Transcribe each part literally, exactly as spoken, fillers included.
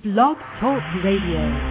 Blog Talk Radio.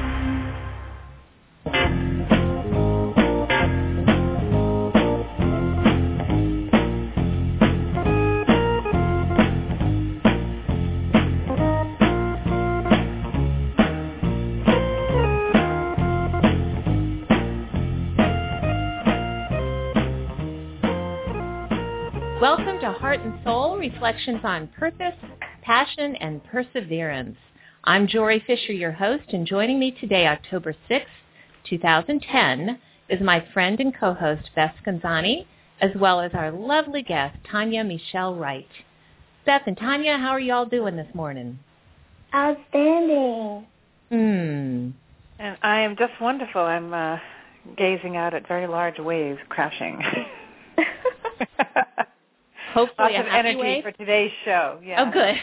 Welcome to Heart and Soul, Reflections on Purpose, Passion, and Perseverance. I'm Jory Fisher, your host, and joining me today, October sixth, twenty ten, is my friend and co-host, Beth Scanzani, as well as our lovely guest, Tanya Michelle Wright. Beth and Tanya, how are you all doing this morning? Outstanding. Hmm. And I am just wonderful. I'm uh, gazing out at very large waves crashing. Hopefully Lots a of happy energy wave. for today's show. Yeah. Oh, good.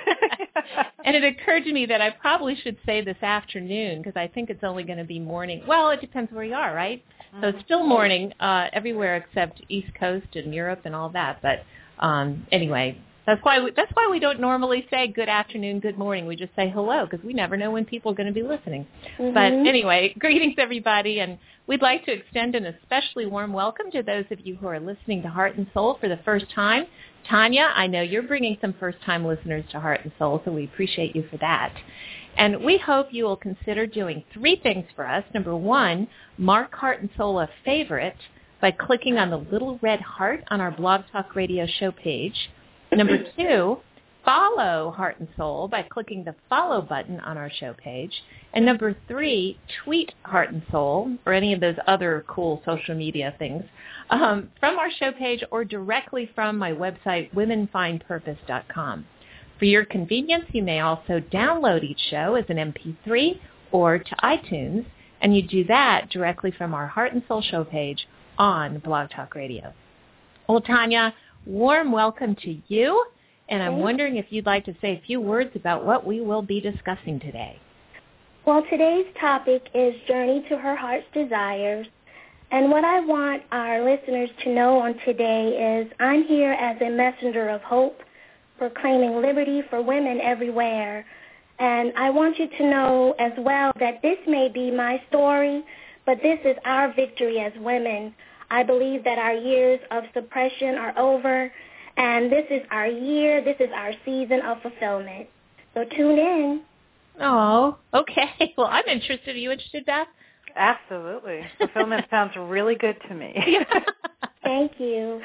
And it occurred to me that I probably should say this afternoon because I think it's only going to be morning. Well, it depends where you are, right? Mm-hmm. So it's still morning uh, everywhere except East Coast and Europe and all that. But um, anyway, that's why we, that's why we don't normally say good afternoon, good morning. We just say hello because we never know when people are going to be listening. Mm-hmm. But anyway, greetings, everybody. And we'd like to extend an especially warm welcome to those of you who are listening to Heart and Soul for the first time. Tanya, I know you're bringing some first-time listeners to Heart and Soul, so we appreciate you for that. And we hope you will consider doing three things for us. Number one, mark Heart and Soul a favorite by clicking on the little red heart on our Blog Talk Radio show page. Number two, follow Heart and Soul by clicking the follow button on our show page. And number three, tweet Heart and Soul or any of those other cool social media things um, from our show page or directly from my website, women find purpose dot com. For your convenience, you may also download each show as an M P three or to iTunes, and you do that directly from our Heart and Soul show page on Blog Talk Radio. Well, Tanya, warm welcome to you. And I'm wondering if you'd like to say a few words about what we will be discussing today. Well, today's topic is Journey to Her Heart's Desires. And what I want our listeners to know on today is I'm here as a messenger of hope, proclaiming liberty for women everywhere. And I want you to know as well that this may be my story, but this is our victory as women. I believe that our years of suppression are over, and this is our year, this is our season of fulfillment. So tune in. Oh, okay. Well, I'm interested. Are you interested, Beth? Absolutely. Fulfillment sounds really good to me. Thank you.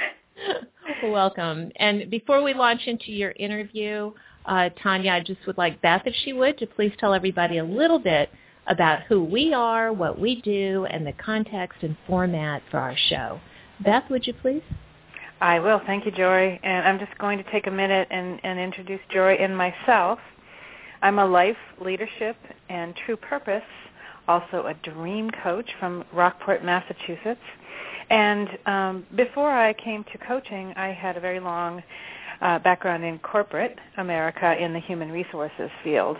Welcome. And before we launch into your interview, uh, Tanya, I just would like Beth, if she would, to please tell everybody a little bit about who we are, what we do, and the context and format for our show. Beth, would you please? I will. Thank you, Jory. And I'm just going to take a minute and, and introduce Jory and myself. I'm a life, leadership, and true purpose, also a dream coach from Rockport, Massachusetts. And um, before I came to coaching, I had a very long uh, background in corporate America in the human resources field.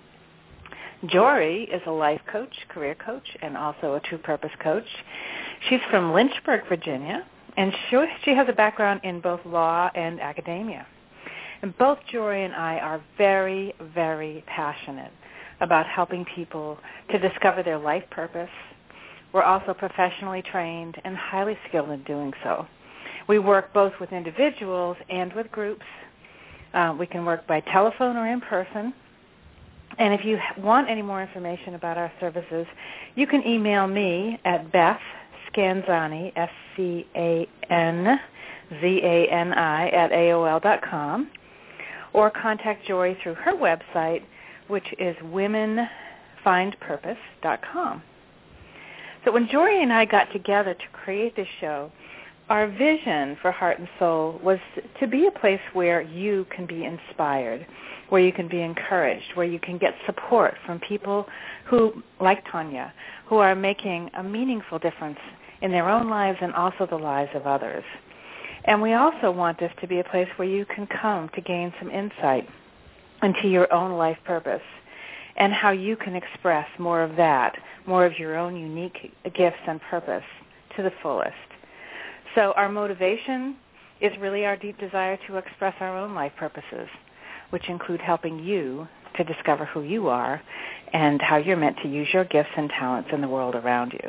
Jory is a life coach, career coach, and also a true purpose coach. She's from Lynchburg, Virginia. And she, she has a background in both law and academia. And both Jory and I are very, very passionate about helping people to discover their life purpose. We're also professionally trained and highly skilled in doing so. We work both with individuals and with groups. Uh, we can work by telephone or in person. And if you want any more information about our services, you can email me at Beth Scanzani, S C A N Z A N I, at A O L dot com, or contact Jory through her website, which is women find purpose dot com. So when Jory and I got together to create this show, our vision for Heart and Soul was to be a place where you can be inspired, where you can be encouraged, where you can get support from people who, like Tanya, who are making a meaningful difference in their own lives and also the lives of others. And we also want this to be a place where you can come to gain some insight into your own life purpose and how you can express more of that, more of your own unique gifts and purpose to the fullest. So our motivation is really our deep desire to express our own life purposes, which include helping you to discover who you are and how you're meant to use your gifts and talents in the world around you.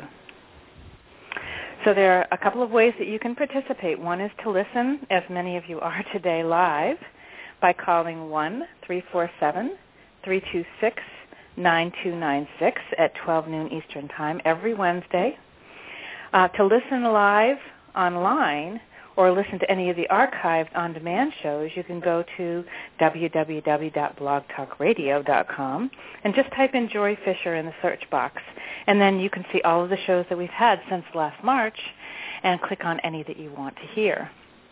So there are a couple of ways that you can participate. One is to listen, as many of you are today, live by calling one three four seven, three two six, nine two nine six at twelve noon Eastern Time every Wednesday. Uh, to listen live online or listen to any of the archived on-demand shows, you can go to w w w dot blog talk radio dot com and just type in Jory Fisher in the search box. And then you can see all of the shows that we've had since last March and click on any that you want to hear.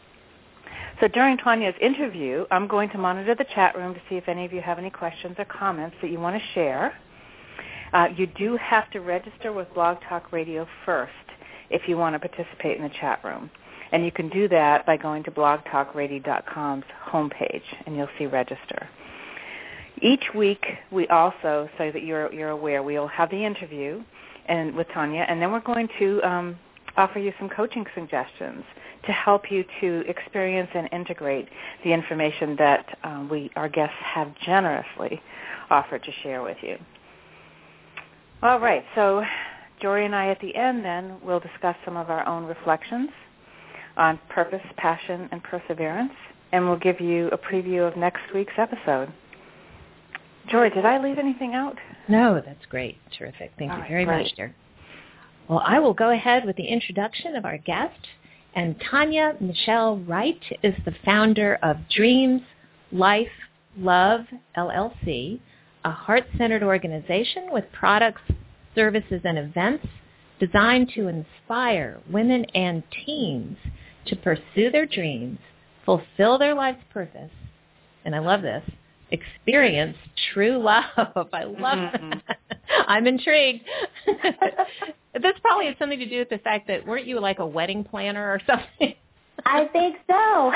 So during Tanya's interview, I'm going to monitor the chat room to see if any of you have any questions or comments that you want to share. Uh, you do have to register with Blog Talk Radio first if you want to participate in the chat room. And you can do that by going to blog talk radio dot com's homepage, and you'll see register. Each week, we also, so that you're, you're aware, we'll have the interview and with Tanya, and then we're going to um, offer you some coaching suggestions to help you to experience and integrate the information that um, we, our guests have generously offered to share with you. All right, so Jory and I at the end then will discuss some of our own reflections on purpose, passion, and perseverance, and we'll give you a preview of next week's episode. Jory, did I leave anything out? No, that's great. Terrific. Thank All you right, very great. much, dear. Well, I will go ahead with the introduction of our guest. And Tanya Michelle Wright is the founder of Dreams, Life, Love, L L C, a heart-centered organization with products, services, and events designed to inspire women and teens to pursue their dreams, fulfill their life's purpose, and I love this, experience true love. I love mm-hmm. that. I'm intrigued. This probably has something to do with the fact that weren't you like a wedding planner or something? I think so.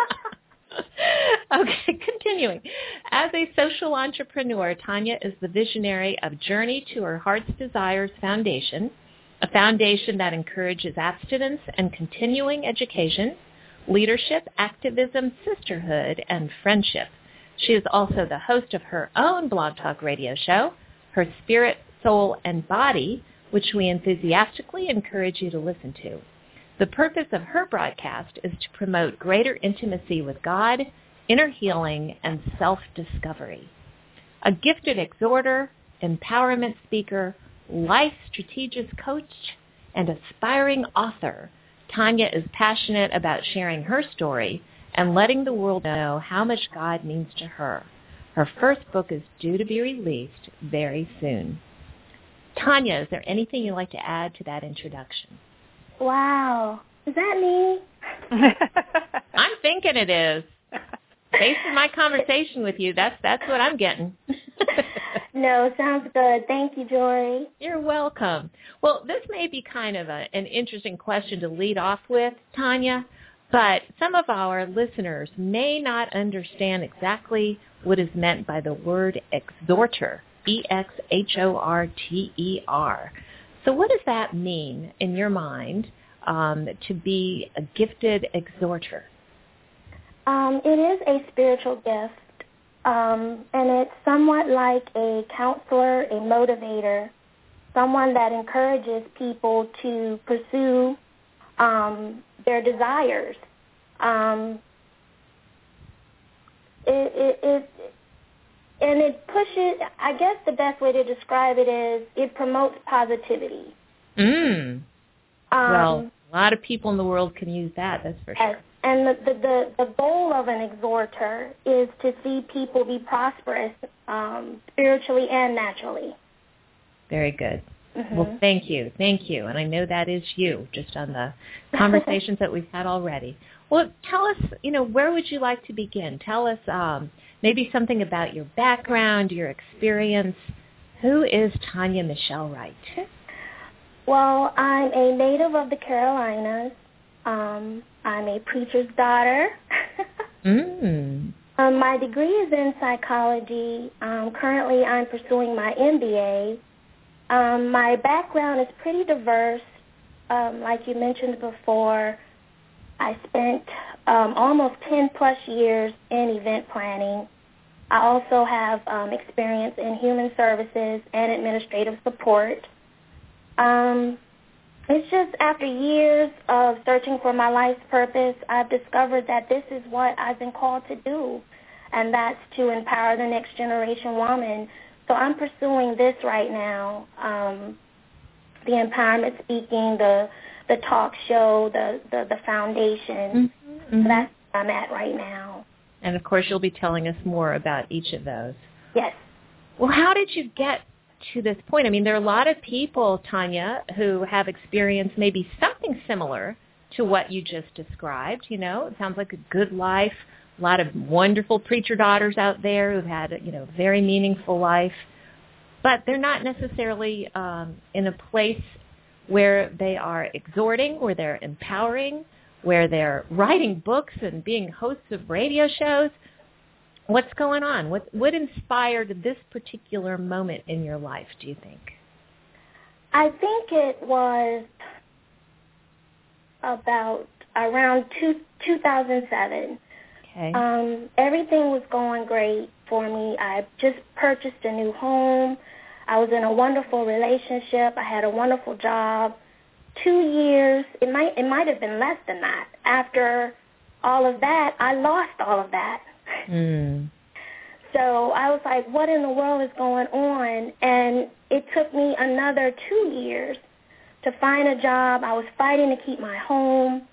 Okay, continuing. As a social entrepreneur, Tanya is the visionary of Journey to Her Heart's Desires Foundation, a foundation that encourages abstinence and continuing education, leadership, activism, sisterhood, and friendship. She is also the host of her own Blog Talk Radio show, Her Spirit, Soul, and Body, which we enthusiastically encourage you to listen to. The purpose of her broadcast is to promote greater intimacy with God, inner healing, and self-discovery. A gifted exhorter, empowerment speaker, life strategist coach, and aspiring author, Tanya is passionate about sharing her story and letting the world know how much God means to her. Her first book is due to be released very soon. Tanya, is there anything you'd like to add to that introduction? Wow. Is that me? I'm thinking it is. Based on my conversation with you, that's that's what I'm getting. No, sounds good. Thank you, Jory. You're welcome. Well, this may be kind of a, an interesting question to lead off with, Tanya, but some of our listeners may not understand exactly what is meant by the word exhorter, E X H O R T E R. So what does that mean in your mind um, to be a gifted exhorter? Um, it is a spiritual gift, um, and it's somewhat like a counselor, a motivator, someone that encourages people to pursue um, their desires. Um, it, it, it, and it pushes, I guess the best way to describe it is it promotes positivity. Mm. Um, well, a lot of people in the world can use that, that's for sure. And the, the, the, the goal of an exhorter is to see people be prosperous um, spiritually and naturally. Very good. Mm-hmm. Well, thank you. Thank you. And I know that is you, just on the conversations that we've had already. Well, tell us, you know, where would you like to begin? Tell us um, maybe something about your background, your experience. Who is Tanya Michelle Wright? Well, I'm a native of the Carolinas. Um, I'm a preacher's daughter. mm. um, my degree is in psychology. Um, currently, I'm pursuing my M B A. Um, my background is pretty diverse. Um, like you mentioned before, I spent um, almost ten plus years in event planning. I also have um, experience in human services and administrative support. Um, it's just after years of searching for my life's purpose, I've discovered that this is what I've been called to do, and that's to empower the next generation woman. So I'm pursuing this right now, um, the empowerment speaking, the the talk show, the, the, the foundation. Mm-hmm, mm-hmm. That's where I'm at right now. And, of course, you'll be telling us more about each of those. Yes. Well, how did you get to this point? I mean, there are a lot of people, Tanya, who have experienced maybe something similar to what you just described. You know, it sounds like a good life, a lot of wonderful preacher daughters out there who've had, you know, very meaningful life. But they're not necessarily um, in a place where they are exhorting, where they're empowering, where they're writing books and being hosts of radio shows. What's going on? What what inspired this particular moment in your life, do you think? I think it was about around two, two thousand seven. Okay. Um, everything was going great for me. I just purchased a new home. I was in a wonderful relationship. I had a wonderful job. Two years, it might it might have been less than that. After all of that, I lost all of that. Mm. So I was like, what in the world is going on? And it took me another two years to find a job. I was fighting to keep my home.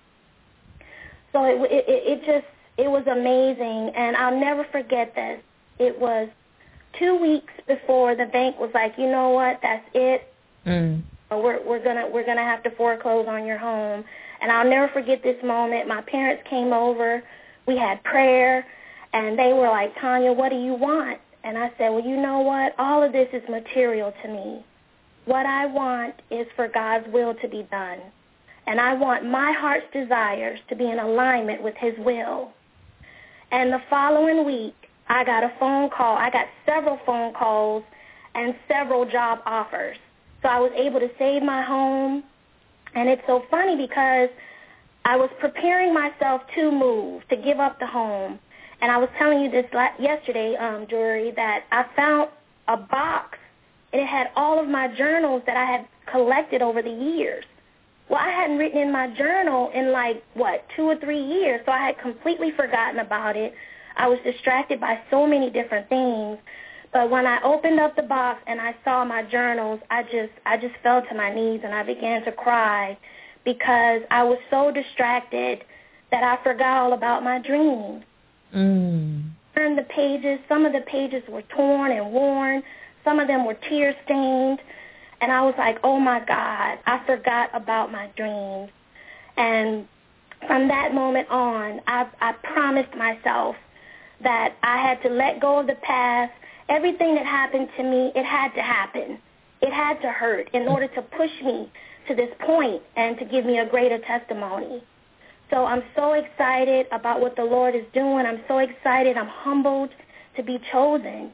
So it, it, it just, it was amazing. And I'll never forget this. It was two weeks before the bank was like, you know what, that's it. Mm. We're we're gonna we're gonna have to foreclose on your home. And I'll never forget this moment. My parents came over. We had prayer, and they were like, Tanya, what do you want? And I said, well, you know what? All of this is material to me. What I want is for God's will to be done. And I want my heart's desires to be in alignment with his will. And the following week, I got a phone call. I got several phone calls and several job offers. So I was able to save my home. And it's so funny because I was preparing myself to move, to give up the home. And I was telling you this yesterday, um, Jory, that I found a box, and it had all of my journals that I had collected over the years. Well, I hadn't written in my journal in like, what, two or three years, so I had completely forgotten about it. I was distracted by so many different things. But when I opened up the box and I saw my journals, I just I just fell to my knees and I began to cry because I was so distracted that I forgot all about my dreams. Mm. Turned the pages. Some of the pages were torn and worn. Some of them were tear-stained. And I was like, oh, my God, I forgot about my dreams. And from that moment on, I, I promised myself that I had to let go of the past. Everything that happened to me, it had to happen. It had to hurt in order to push me to this point and to give me a greater testimony. So I'm so excited about what the Lord is doing. I'm so excited. I'm humbled to be chosen.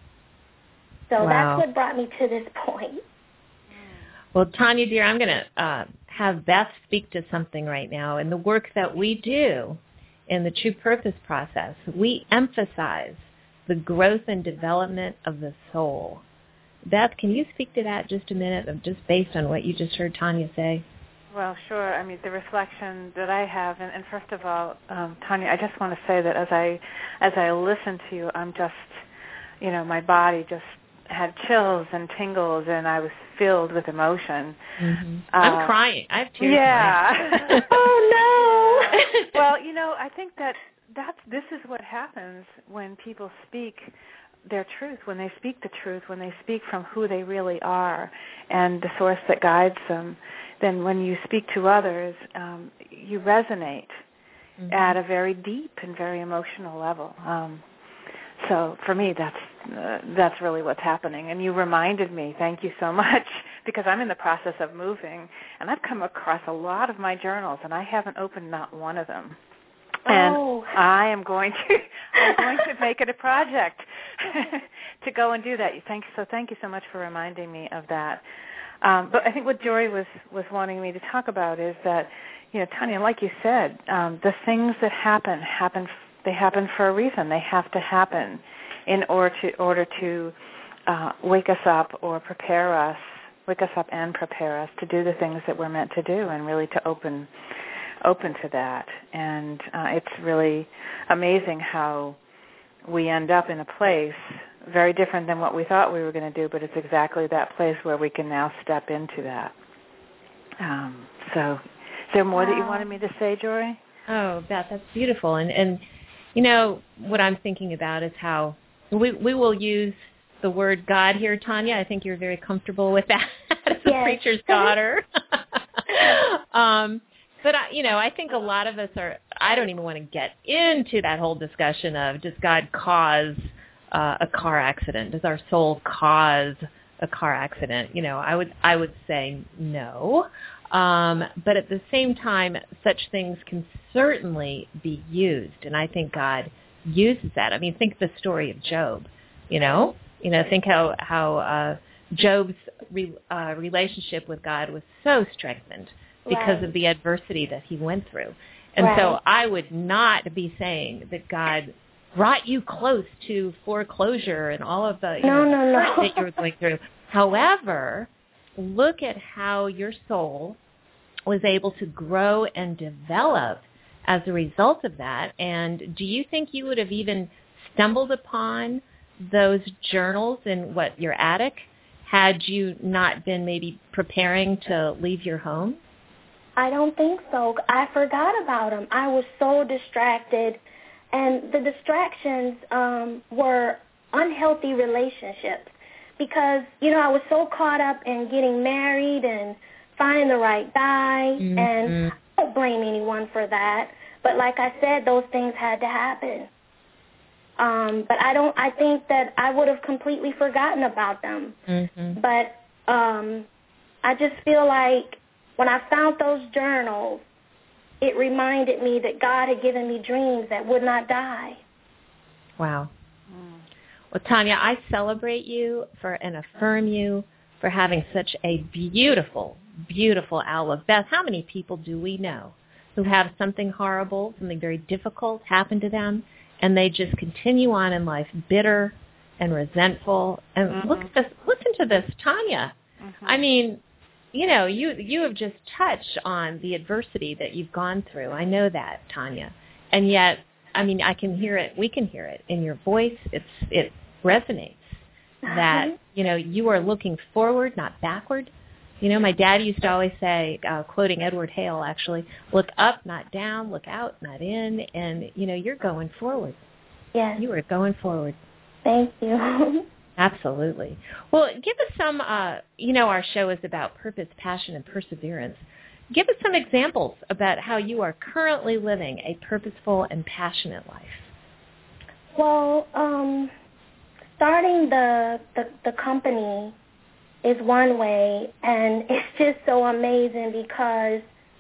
So wow. That's what brought me to this point. Well, Tanya, dear, I'm going to uh, have Beth speak to something right now. In the work that we do in the True Purpose process, we emphasize the growth and development of the soul. Beth, can you speak to that just a minute, just based on what you just heard Tanya say? Well, sure. I mean, the reflection that I have, and, and first of all, um, Tanya, I just want to say that as I as I listen to you, I'm just, you know, my body just had chills and tingles, and I was filled with emotion. Mm-hmm. Uh, I'm crying. I have tears. Yeah. Oh no. Well, you know, I think that that's this is what happens when people speak their truth, when they speak the truth, when they speak from who they really are and the source that guides them. Then when you speak to others, um, you resonate mm-hmm. at a very deep and very emotional level. Um, so for me, that's uh, that's really what's happening. And you reminded me, thank you so much, because I'm in the process of moving, and I've come across a lot of my journals, and I haven't opened not one of them. And oh. I am going to I'm going to make it a project to go and do that. Thank so thank you so much for reminding me of that. Um, but I think what Jory was, was wanting me to talk about is that, you know, Tanya, like you said, um, the things that happen happen. They happen for a reason. They have to happen, in order to, order to uh, wake us up or prepare us, wake us up and prepare us to do the things that we're meant to do, and really to open open to that. And uh, it's really amazing how we end up in a place very different than what we thought we were going to do, but it's exactly that place where we can now step into that. Um, so is there more wow. that you wanted me to say, Jory? Oh, Beth, that's beautiful. And, and you know, what I'm thinking about is how we, we will use the word God here, Tanya. I think you're very comfortable with that as a yes. preacher's daughter. um, but, I, you know, I think a lot of us are, I don't even want to get into that whole discussion of does God cause uh, a car accident? Does our soul cause a car accident? You know, I would I would say no. Um, but at the same time, such things can certainly be used, and I think God uses that. I mean, think of the story of Job. You know, you know, think how how uh, Job's re, uh, relationship with God was so strengthened because right. of the adversity that he went through. And right. so I would not be saying that God brought you close to foreclosure and all of the you no, know, no, no. that you were going through. However, look at how your soul was able to grow and develop as a result of that. And do you think you would have even stumbled upon those journals in, what, your attic, had you not been maybe preparing to leave your home? I don't think so. I forgot about them. I was so distracted, and the distractions um, were unhealthy relationships because, you know, I was so caught up in getting married and finding the right guy, mm-hmm. and I don't blame anyone for that. But like I said, those things had to happen. Um, but I don't. I think that I would have completely forgotten about them. Mm-hmm. But um, I just feel like when I found those journals, it reminded me that God had given me dreams that would not die. Wow. Mm. Well, Tanya, I celebrate you for and affirm you for having such a beautiful, beautiful outlook. Beth, how many people do we know who have something horrible, something very difficult happen to them, and they just continue on in life bitter and resentful? And mm-hmm. look at this, listen to this, Tanya. Mm-hmm. I mean, you know, you you have just touched on the adversity that you've gone through. I know that, Tanya. And yet, I mean, I can hear it. We can hear it in your voice. It's it resonates that, you know, you are looking forward, not backward. You know, my dad used to always say, uh, quoting Edward Hale, actually, look up, not down, look out, not in. And, you know, you're going forward. Yes. You are going forward. Thank you. Absolutely. Well, give us some, uh, you know, our show is about purpose, passion, and perseverance. Give us some examples about how you are currently living a purposeful and passionate life. Well, um, starting the, the, the company is one way, and it's just so amazing because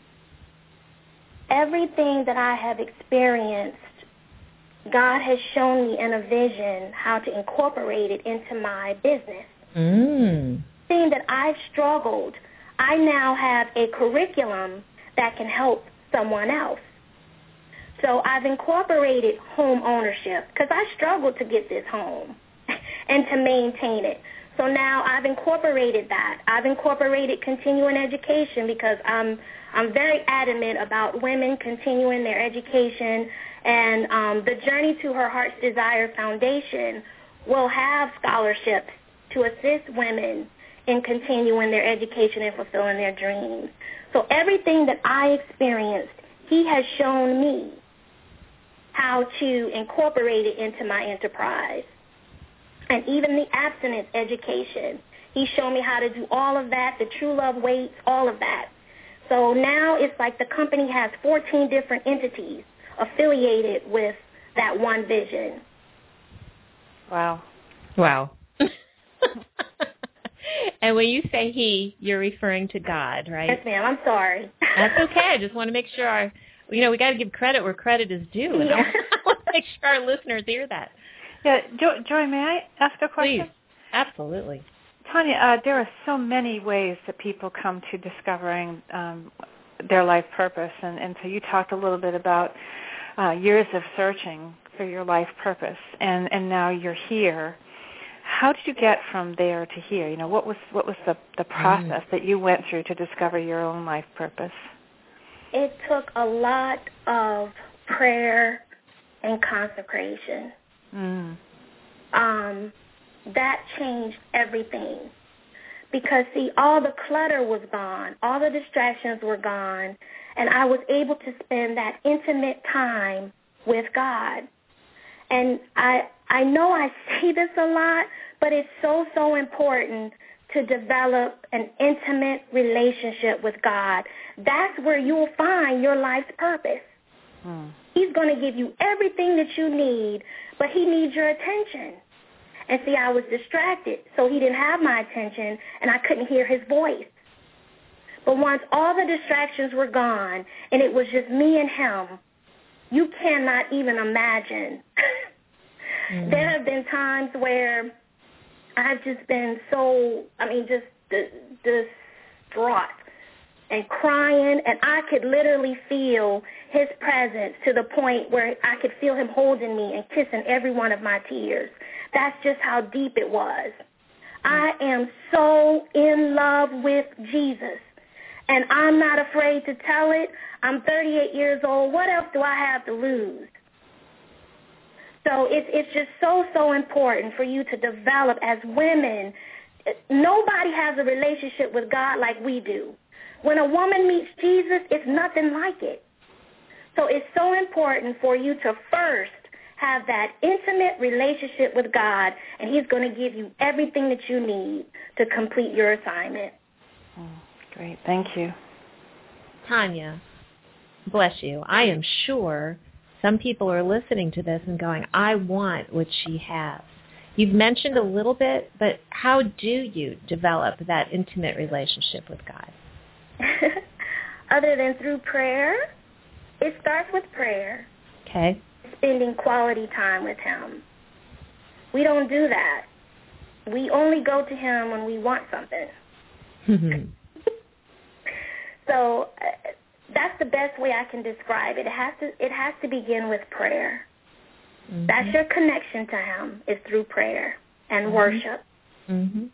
everything that I have experienced, God has shown me in a vision how to incorporate it into my business. Mm. Seeing that I've struggled, I now have a curriculum that can help someone else. So I've incorporated home ownership because I struggled to get this home and to maintain it. So now I've incorporated that. I've incorporated continuing education because I'm I'm very adamant about women continuing their education. And um, the Journey to Her Heart's Desire Foundation will have scholarships to assist women in continuing their education and fulfilling their dreams. So everything that I experienced, he has shown me how to incorporate it into my enterprise. And even the abstinence education, he showed me how to do all of that, the True Love weights, all of that. So now it's like the company has fourteen different entities affiliated with that one vision. Wow. Wow. And when you say he, you're referring to God, right? Yes, ma'am. I'm sorry. That's okay. I just want to make sure our, you know, we got to give credit where credit is due. And yeah. I want to make sure our listeners hear that. Yeah, jo- Joy, may I ask a question? Please. Absolutely. Tanya, uh, there are so many ways that people come to discovering um, their life purpose, and, and so you talked a little bit about uh, years of searching for your life purpose, and, and now you're here. How did you get from there to here? You know, what was what was the, the process mm. that you went through to discover your own life purpose? It took a lot of prayer and consecration. Mm. Um, that changed everything. Because, see, all the clutter was gone. All the distractions were gone. And I was able to spend that intimate time with God. And I I know I say this a lot, but it's so, so important to develop an intimate relationship with God. That's where you'll find your life's purpose. Hmm. He's going to give you everything that you need, but he needs your attention. And see, I was distracted, so he didn't have my attention, and I couldn't hear his voice. But once all the distractions were gone, and it was just me and him, you cannot even imagine. Mm. There have been times where I've just been so, I mean, just distraught and crying, and I could literally feel his presence to the point where I could feel him holding me and kissing every one of my tears. That's just how deep it was. I am so in love with Jesus, and I'm not afraid to tell it. I'm thirty-eight years old. What else do I have to lose? So it's it's just so, so important for you to develop as women. Nobody has a relationship with God like we do. When a woman meets Jesus, it's nothing like it. So it's so important for you to first have that intimate relationship with God, and he's going to give you everything that you need to complete your assignment. Oh, great. Thank you. Tanya, bless you. I am sure some people are listening to this and going, I want what she has. You've mentioned a little bit, but how do you develop that intimate relationship with God? Other than through prayer, it starts with prayer. Okay. Spending quality time with him. We don't do that. We only go to him when we want something. Mm-hmm. So uh, that's the best way I can describe it. It has to it has to begin with prayer. Mm-hmm. That's your connection to him, is through prayer and mm-hmm. worship. Mm-hmm.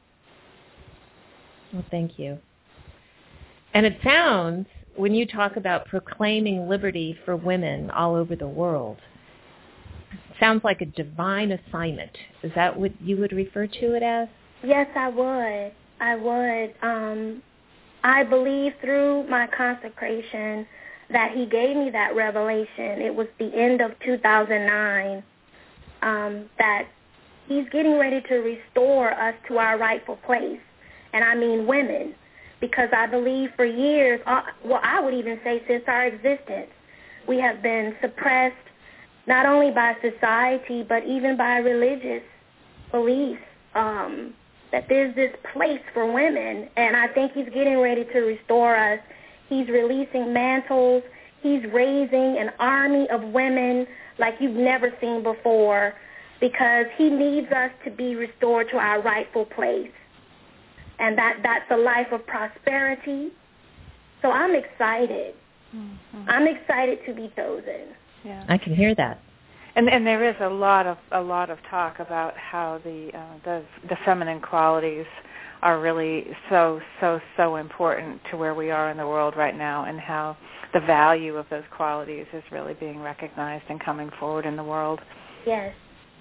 Well, thank you. And it sounds, when you talk about proclaiming liberty for women all over the world, it sounds like a divine assignment. Is that what you would refer to it as? Yes, I would. I would. Um, I believe through my consecration that he gave me that revelation. It was the end of two thousand nine um, that he's getting ready to restore us to our rightful place. And I mean women. Because I believe for years, uh, well, I would even say since our existence, we have been suppressed not only by society, but even by religious beliefs, um, that there's this place for women. And I think he's getting ready to restore us. He's releasing mantles. He's raising an army of women like you've never seen before, because he needs us to be restored to our rightful place. And that, that's a life of prosperity. So I'm excited. Mm-hmm. I'm excited to be chosen. Yeah. I can hear that. And and there is a lot of a lot of talk about how the uh, the the feminine qualities are really so so so important to where we are in the world right now, and how the value of those qualities is really being recognized and coming forward in the world. Yes.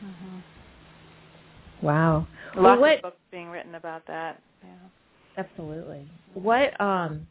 Mm-hmm. Wow. Lots well, what, of books being written about that. Yeah. Absolutely. What um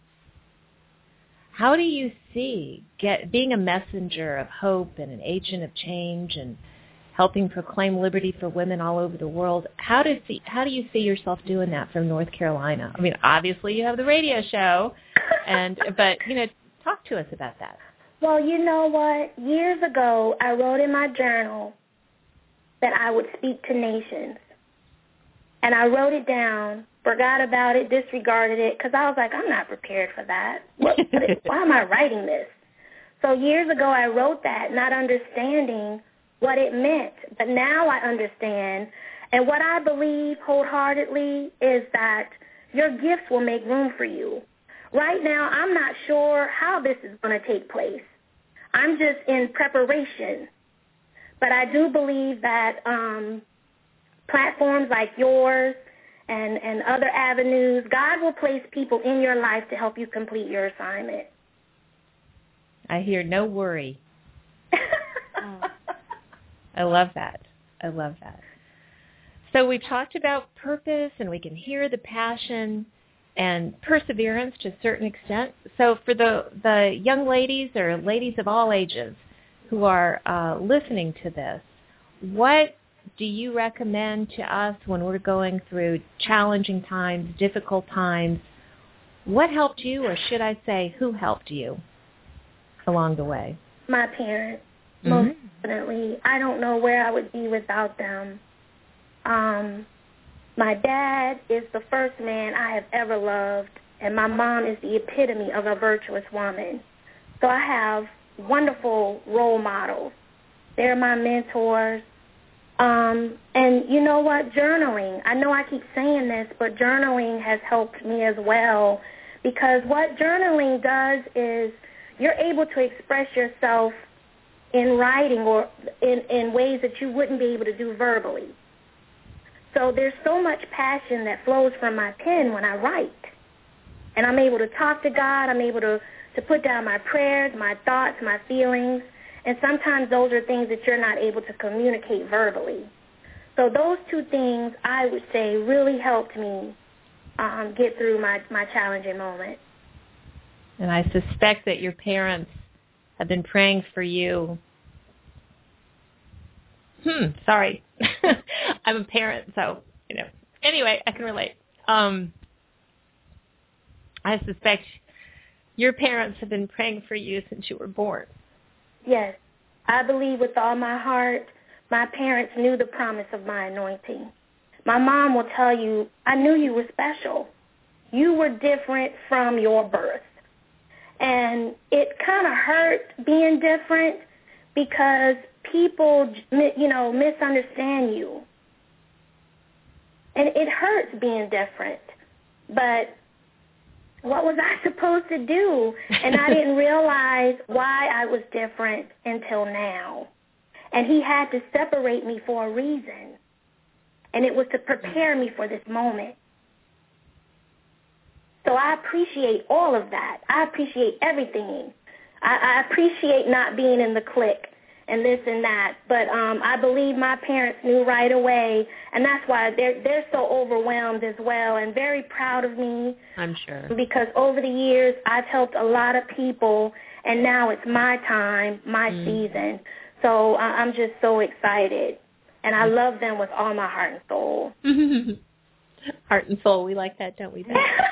how do you see get being a messenger of hope and an agent of change and helping proclaim liberty for women all over the world? How do see how do you see yourself doing that from North Carolina? I mean, obviously you have the radio show, and but you know, talk to us about that. Well, you know what? Years ago, I wrote in my journal that I would speak to nations. And I wrote it down, forgot about it, disregarded it, because I was like, I'm not prepared for that. What, why am I writing this? So years ago I wrote that, not understanding what it meant. But now I understand. And what I believe wholeheartedly is that your gifts will make room for you. Right now, I'm not sure how this is going to take place. I'm just in preparation. But I do believe that um, platforms like yours and, and other avenues, God will place people in your life to help you complete your assignment. I hear no worry. I love that. I love that. So we talked about purpose, and we can hear the passion and perseverance to a certain extent. So for the, the young ladies or ladies of all ages who are uh, listening to this, what do you recommend to us when we're going through challenging times, difficult times? What helped you, or should I say, who helped you along the way? My parents, Mm-hmm. most definitely. I don't know where I would be without them. Um, my dad is the first man I have ever loved, and my mom is the epitome of a virtuous woman. So I have wonderful role models. They're my mentors. Um, and you know what? Journaling. I know I keep saying this, but journaling has helped me as well, because what journaling does is you're able to express yourself in writing or in, in ways that you wouldn't be able to do verbally. So there's so much passion that flows from my pen when I write. And I'm able to talk to God. I'm able to, to put down my prayers, my thoughts, my feelings. And sometimes those are things that you're not able to communicate verbally. So those two things, I would say, really helped me um, get through my, my challenging moment. And I suspect that your parents have been praying for you. Hmm, sorry. I'm a parent, so, you know. Anyway, I can relate. Um, I suspect your parents have been praying for you since you were born. Yes. I believe with all my heart, my parents knew the promise of my anointing. My mom will tell you, I knew you were special. You were different from your birth. And it kind of hurt being different because people, you know, misunderstand you. And it hurts being different. But what was I supposed to do? And I didn't realize why I was different until now. And he had to separate me for a reason. And it was to prepare me for this moment. So I appreciate all of that. I appreciate everything. I, I appreciate not being in the clique and this and that. But um, I believe my parents knew right away, and that's why they're they're so overwhelmed as well and very proud of me. I'm sure. Because over the years, I've helped a lot of people, and now it's my time, my mm. season. So I, I'm just so excited, and I love them with all my heart and soul. Heart and soul, we like that, don't we?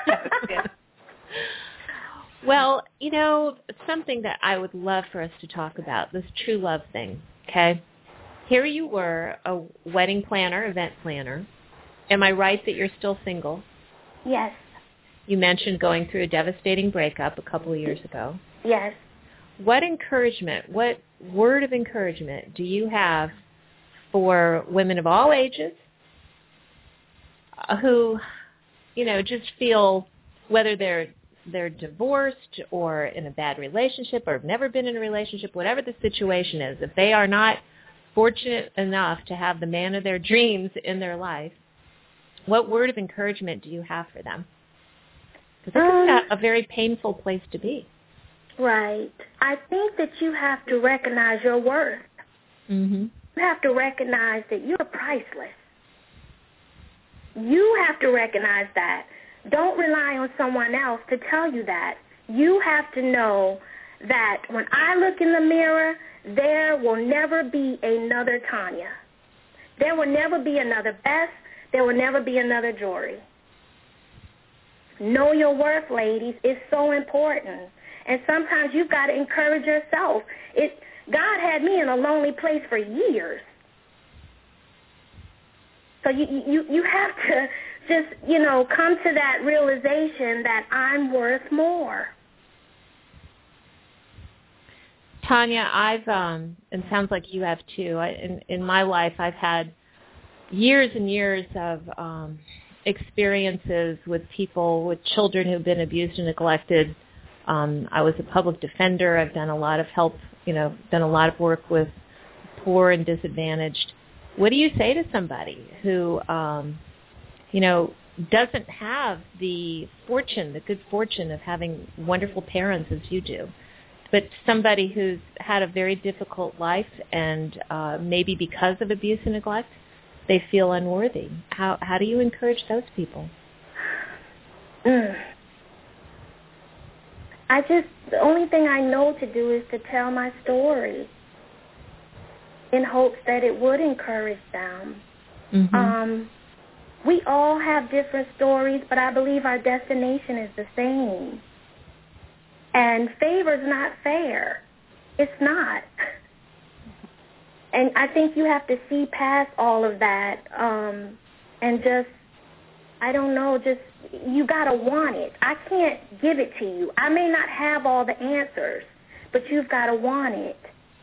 Well, you know, something that I would love for us to talk about, this true love thing, okay? Here you were, a wedding planner, event planner. Am I right that you're still single? Yes. You mentioned going through a devastating breakup a couple of years ago. Yes. What encouragement, what word of encouragement do you have for women of all ages who, you know, just feel, whether they're they're divorced or in a bad relationship or have never been in a relationship, whatever the situation is, if they are not fortunate enough to have the man of their dreams in their life, what word of encouragement do you have for them? Because this um, is a, a very painful place to be. Right. I think that you have to recognize your worth. Mm-hmm. You have to recognize that you're priceless. You have to recognize that. Don't rely on someone else to tell you that. You have to know that when I look in the mirror, there will never be another Tanya. There will never be another Beth. There will never be another Jory. Know your worth, ladies. It's so important. And sometimes you've got to encourage yourself. It, God had me in a lonely place for years. So you, you, you have to just, you know, come to that realization that I'm worth more. Tanya, I've, um, and it sounds like you have too, I, in, in my life I've had years and years of um, experiences with people, with children who've been abused and neglected. Um, I was a public defender. I've done a lot of help, you know, done a lot of work with poor and disadvantaged, what do you say to somebody who, um, you know, doesn't have the fortune, the good fortune of having wonderful parents as you do, but somebody who's had a very difficult life and uh, maybe because of abuse and neglect, they feel unworthy? How how do you encourage those people? Mm. I just, the only thing I know to do is to tell my story in hopes that it would encourage them. Mm-hmm. Um, we all have different stories, but I believe our destination is the same. And favor's not fair. It's not. And I think you have to see past all of that um, and just, I don't know, just, you got to want it. I can't give it to you. I may not have all the answers, but you've got to want it.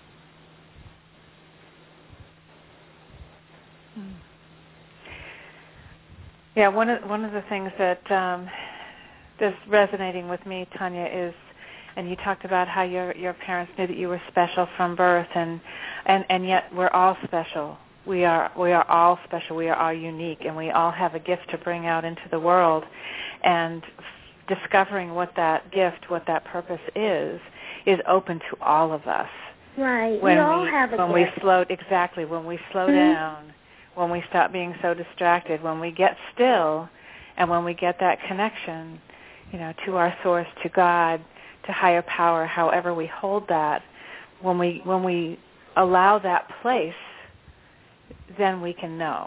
Yeah, one of one of the things that um, is resonating with me, Tanya, is, and you talked about how your your parents knew that you were special from birth, and and, and yet we're all special. We are we are all special. We are all unique, and we all have a gift to bring out into the world. And f- discovering what that gift, what that purpose is, is open to all of us. Right. When we all we, have a when gift. we slow exactly when we slow mm-hmm. down. When we stop being so distracted, when we get still, and when we get that connection, you know, to our source, to God, to higher power, however we hold that, when we when we allow that place, then we can know.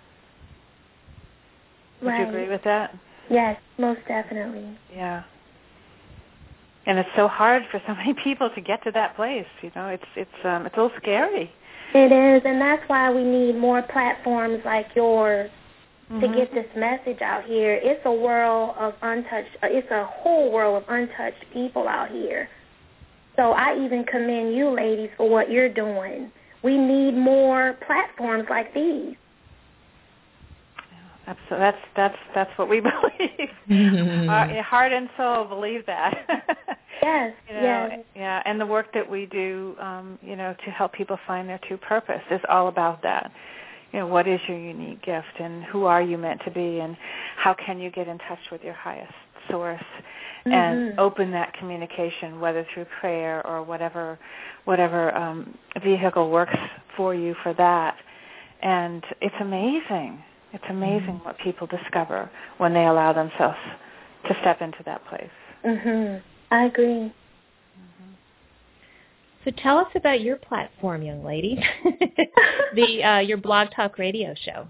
Would right. you agree with that? Yes, most definitely. Yeah. And it's so hard for so many people to get to that place. You know, it's it's um, it's a little scary. It is, and that's why we need more platforms like yours mm-hmm. to get this message out here. It's a world of untouched, it's a whole world of untouched people out here. So I even commend you ladies for what you're doing. We need more platforms like these. Absolutely. That's that's that's what we believe. Mm-hmm. Our heart and soul believe that. Yes, you know, yes. Yeah, and the work that we do, um, you know, to help people find their true purpose is all about that. You know, what is your unique gift, and who are you meant to be, and how can you get in touch with your highest source mm-hmm. and open that communication, whether through prayer or whatever, whatever um, vehicle works for you for that. And it's amazing. It's amazing mm-hmm. what people discover when they allow themselves to step into that place. Mm-hmm. I agree. Mm-hmm. So tell us about your platform, young lady, the uh, your Blog Talk Radio show.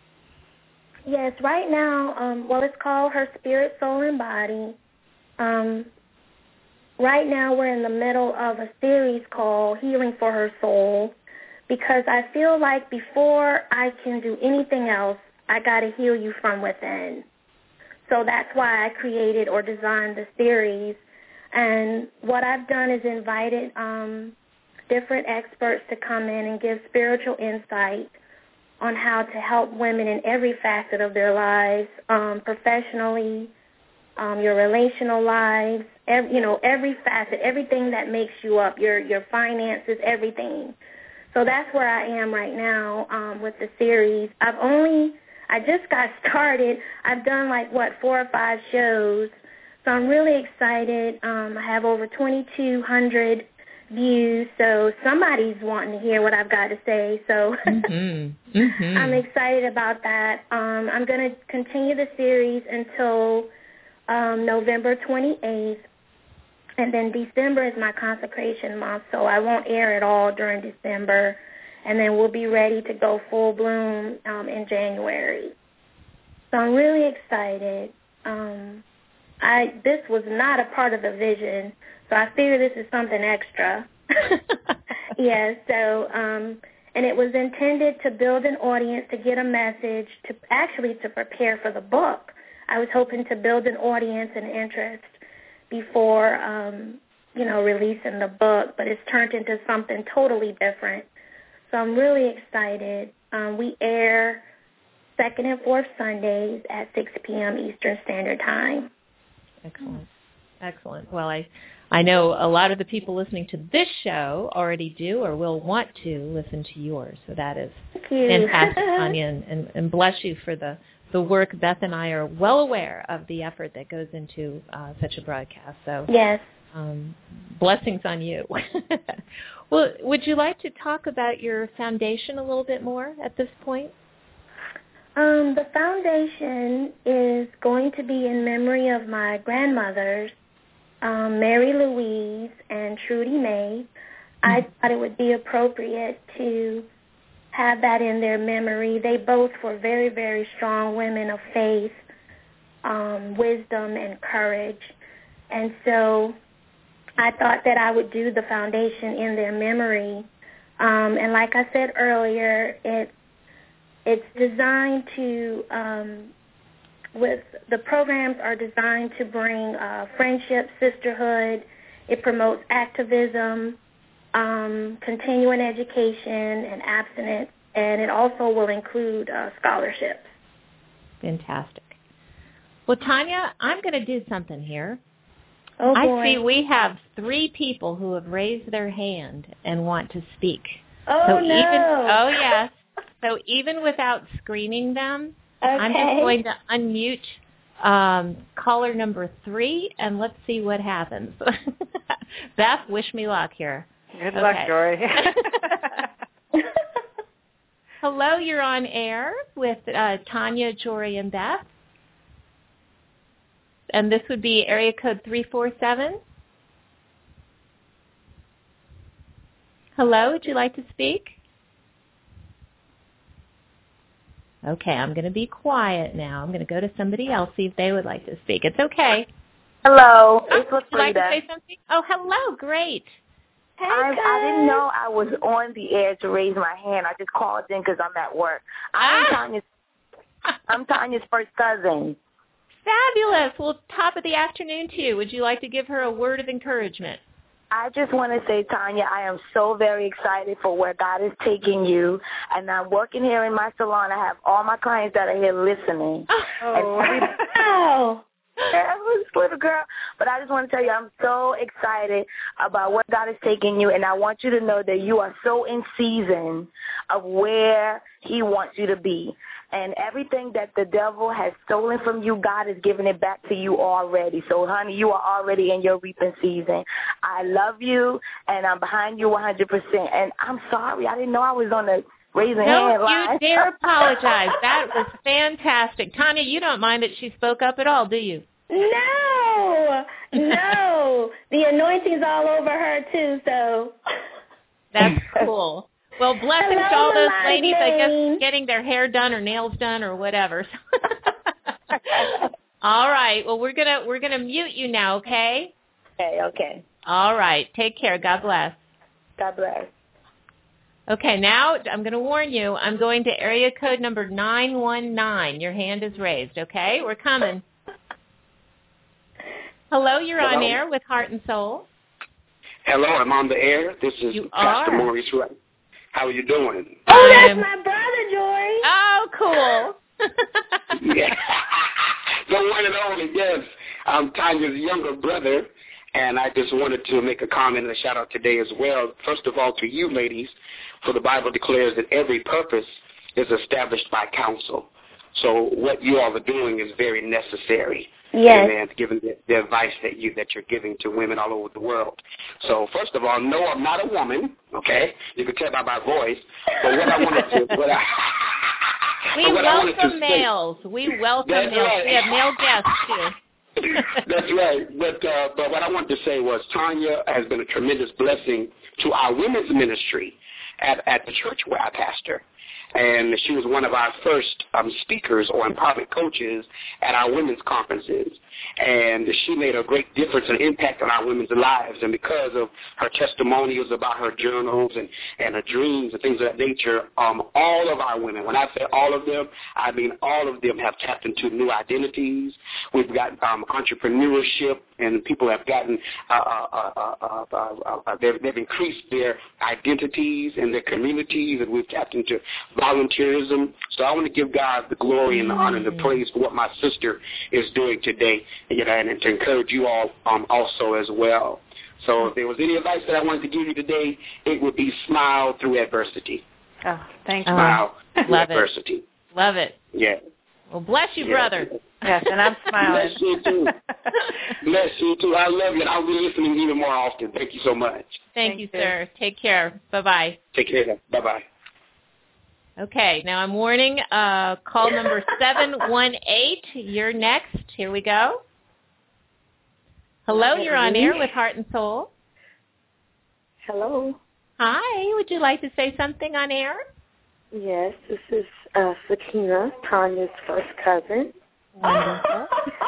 Yes, right now, um, well, it's called Her Spirit, Soul, and Body. Um, right now we're in the middle of a series called Healing for Her Soul, because I feel like before I can do anything else, I got to heal you from within. So that's why I created or designed the series. And what I've done is invited um, different experts to come in and give spiritual insight on how to help women in every facet of their lives, um, professionally, um, your relational lives, every, you know, every facet, everything that makes you up, your your finances, everything. So that's where I am right now um, with the series. I've only, I just got started. I've done like, what, four or five shows. So I'm really excited. Um, I have over twenty-two hundred views, so somebody's wanting to hear what I've got to say. So mm-hmm. Mm-hmm. I'm excited about that. Um, I'm going to continue the series until um, November twenty-eighth, and then December is my consecration month, so I won't air at all during December, and then we'll be ready to go full bloom um, in January. So I'm really excited. Um, I this was not a part of the vision, so I figure this is something extra. yeah, so, um, and it was intended to build an audience, to get a message, to actually to prepare for the book. I was hoping to build an audience and interest before, um, you know, releasing the book, but it's turned into something totally different. So I'm really excited. Um, we air second and fourth Sundays at six p.m. Eastern Standard Time. Excellent. Excellent. Well, I, I know a lot of the people listening to this show already do or will want to listen to yours. So that is fantastic, Tanya, and, and, and bless you for the, the work. Beth and I are well aware of the effort that goes into uh, such a broadcast. So yes. Um, blessings on you. Well, would you like to talk about your foundation a little bit more at this point? Um, the foundation is going to be in memory of my grandmothers, um, Mary Louise and Trudy May. Mm-hmm. I thought it would be appropriate to have that in their memory. They both were very, very strong women of faith, um, wisdom, and courage. And so I thought that I would do the foundation in their memory. Um, and like I said earlier, it, it's designed to, um, with the programs are designed to bring uh, friendship, sisterhood. It promotes activism, um, continuing education, and abstinence. And it also will include uh, scholarships. Fantastic. Well, Tanya, I'm going to do something here. Oh, boy. I see we have three people who have raised their hand and want to speak. Oh, so no. Even, oh, yes. So even without screening them, okay. I'm just going to unmute um, caller number three, and let's see what happens. Beth, wish me luck here. Good okay. luck, Jory. Hello, you're on air with uh, Tanya, Jory, and Beth. And this would be area code three four seven. Hello, would you like to speak? Okay, I'm going to be quiet now. I'm going to go to somebody else, see if they would like to speak. It's okay. Hello, Oh, it's would you like to Lafrida. say something? Oh, hello, great. Hey, I, I didn't know I was on the air to raise my hand. I just called in because I'm at work. I'm Ah. Tanya's, I'm Tanya's first cousin. Fabulous. Well, top of the afternoon to you. Would you like to give her a word of encouragement? I just want to say, Tanya, I am so very excited for where God is taking you. And I'm working here in my salon. I have all my clients that are here listening. Oh, And every- wow. Yeah, this little girl. But I just want to tell you, I'm so excited about where God is taking you, and I want you to know that you are so in season of where he wants you to be. And everything that the devil has stolen from you, God is giving it back to you already. So, honey, you are already in your reaping season. I love you, and I'm behind you one hundred percent. And I'm sorry. I didn't know I was on the raising hand line. Don't you dare apologize. That was fantastic. Tanya, you don't mind that she spoke up at all, do you? No, no. The anointing's all over her, too, so. That's cool. Well, blessings Hello, to all those my ladies, I name. guess, getting their hair done or nails done or whatever. All right. Well, we're gonna we're gonna mute you now, okay? Okay, okay. All right. Take care. God bless. God bless. Okay. Now I'm going to warn you. I'm going to area code number nine one nine. Your hand is raised. Okay. We're coming. Hello. You're Hello. on air with Heart and Soul. Hello, I'm on the air. This is You Pastor are. Maurice Wright. How are you doing? Oh, that's I'm- my brother, Jory. Oh, cool. Yeah. The one and only, yes. I'm Tanya's younger brother, and I just wanted to make a comment and a shout-out today as well. First of all, to you ladies, for the Bible declares that every purpose is established by counsel. So what you all are doing is very necessary. Yes. Amen. Given the, the advice that you that you're giving to women all over the world. So first of all, no, I'm not a woman. Okay, you can tell by my voice. But what I wanted to, what I, We what I wanted welcome to say- males. We welcome That's males. right. We have male guests, too. That's right. But uh, but what I wanted to say was Tanya has been a tremendous blessing to our women's ministry at, at the church where I pastor. And she was one of our first um, speakers or empowerment coaches at our women's conferences. And she made a great difference and impact on our women's lives. And because of her testimonials about her journals and, and her dreams and things of that nature, um, all of our women, when I say all of them, I mean all of them have tapped into new identities. We've got um, entrepreneurship and people have gotten, uh, uh, uh, uh, uh, uh, they've, they've increased their identities and their communities, and we've tapped into volunteerism. So I want to give God the glory and the honor and the praise for what my sister is doing today, you know, and, and to encourage you all um, also as well. So if there was any advice that I wanted to give you today, it would be smile through adversity. Oh, thank you. Smile uh, through love adversity. It. Love it. Yeah. Well, bless you, yeah. brother. Yes, and I'm smiling. Bless you, too. Bless you, too. I love you, and I'll be listening even more often. Thank you so much. Thank, Thank you, sir. Take care. Bye-bye. Take care. Bye-bye. Okay, now I'm warning uh, call number seven one eight. You're next. Here we go. Hello, you're on air with Heart and Soul. Hello. Hi, would you like to say something on air? Yes, this is uh, Sakina, Tanya's first cousin. Wonderful.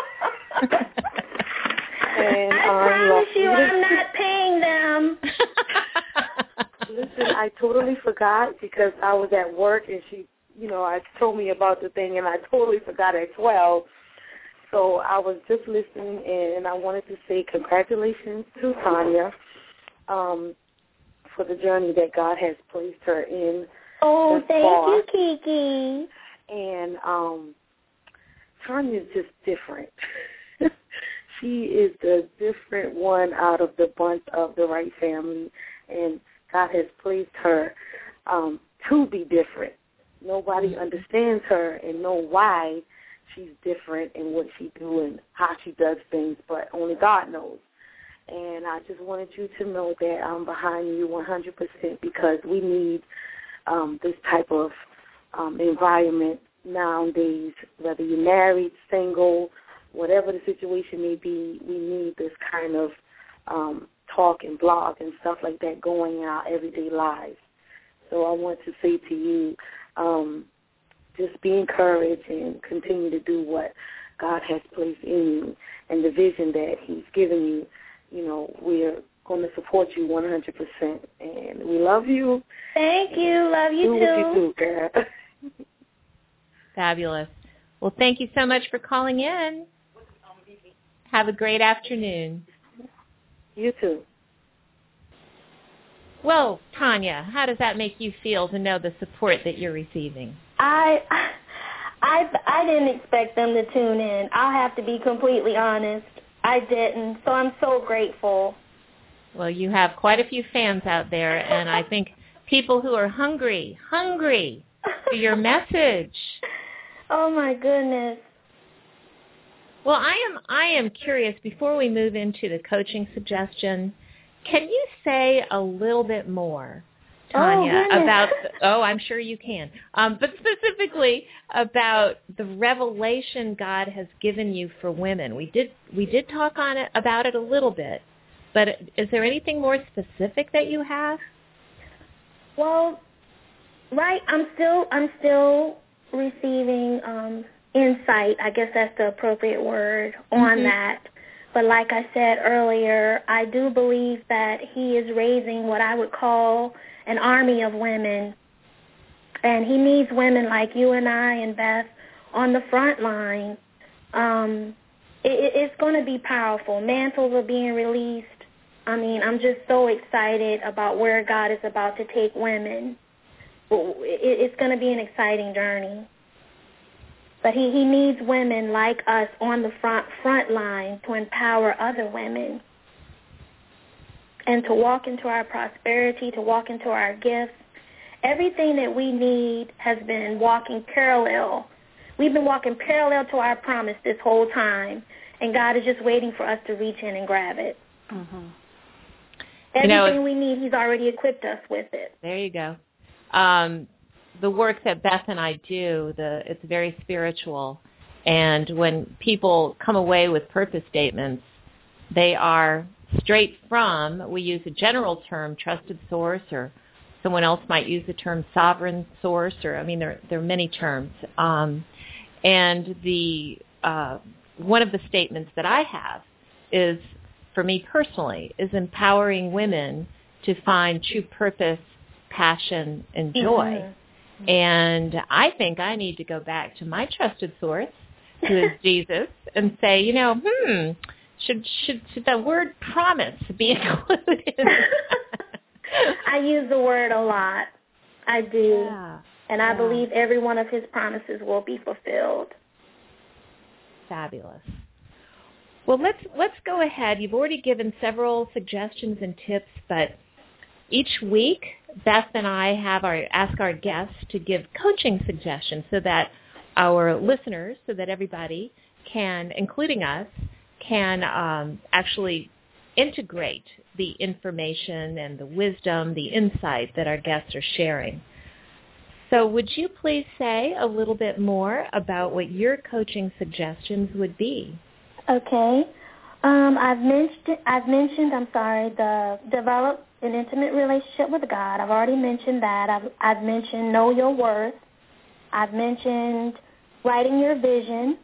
and, I um, promise you I'm not paying them. Listen, I totally forgot because I was at work and she, you know, I told me about the thing and I totally forgot at twelve. So I was just listening and I wanted to say congratulations to Tanya um, for the journey that God has placed her in. Oh, thank far. you, Kiki. And um, Tanya's just different. She is the different one out of the bunch of the Wright family, and God has placed her um, to be different. Nobody understands her and know why she's different and what she do and how she does things, but only God knows. And I just wanted you to know that I'm behind you one hundred percent because we need um, this type of um, environment nowadays, whether you're married, single, whatever the situation may be, we need this kind of um, talk and blog and stuff like that going in our everyday lives. So I want to say to you, um, just be encouraged and continue to do what God has placed in you and the vision that he's given you. You know, we're going to support you one hundred percent, and we love you. Thank you. Love you, do too. Do what you do, girl. Fabulous. Well, thank you so much for calling in. Have a great afternoon. You too. Well, Tanya, how does that make you feel to know the support that you're receiving? I, I, I didn't expect them to tune in. I'll have to be completely honest. I didn't, so I'm so grateful. Well, you have quite a few fans out there, and I think people who are hungry, hungry for your message. Oh, my goodness. Well, I am I am curious, before we move into the coaching suggestion, can you say a little bit more, Tanya, oh, about, the, oh, I'm sure you can, um, but specifically about the revelation God has given you for women? We did we did talk on it about it a little bit, but is there anything more specific that you have? Well, right, I'm still I'm still receiving um, insight. I guess that's the appropriate word on mm-hmm. that. But like I said earlier, I do believe that he is raising what I would call an army of women. And he needs women like you and I and Beth on the front line. Um, it, it's going to be powerful. Mantles are being released. I mean, I'm just so excited about where God is about to take women. It, it's going to be an exciting journey. But he, he needs women like us on the front front line to empower other women and to walk into our prosperity, to walk into our gifts. Everything that we need has been walking parallel. We've been walking parallel to our promise this whole time, and God is just waiting for us to reach in and grab it. Mm-hmm. Everything you know, we need, he's already equipped us with it. There you go. Um, the work that Beth and I do, the it's very spiritual. And when people come away with purpose statements, they are straight from, we use a general term, trusted source, or someone else might use the term sovereign source, or, I mean, there, there are many terms. Um, and the uh, one of the statements that I have is, for me personally, is empowering women to find true purpose, passion, and joy. Mm-hmm. And I think I need to go back to my trusted source, who is Jesus, and say, you know, hmm, Should should, should the word promise be included? I use the word a lot. I do. Yeah. And I yeah. believe every one of his promises will be fulfilled. Fabulous. Well, let's let's go ahead. You've already given several suggestions and tips, but each week, Beth and I have our ask our guests to give coaching suggestions so that our listeners, so that everybody can, including us, can um, actually integrate the information and the wisdom, the insight that our guests are sharing. So would you please say a little bit more about what your coaching suggestions would be? Okay. Um, I've mentioned, I've mentioned, I'm sorry, the develop an intimate relationship with God. I've already mentioned that. I've, I've mentioned know your worth. I've mentioned writing your vision.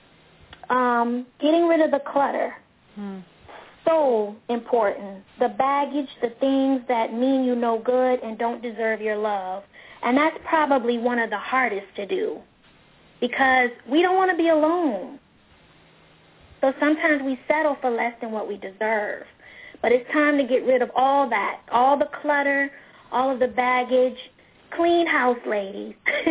Um, getting rid of the clutter. Hmm. So important. The baggage, the things that mean you no good and don't deserve your love. And that's probably one of the hardest to do because we don't want to be alone. So sometimes we settle for less than what we deserve. But it's time to get rid of all that, all the clutter, all of the baggage. Clean house, ladies,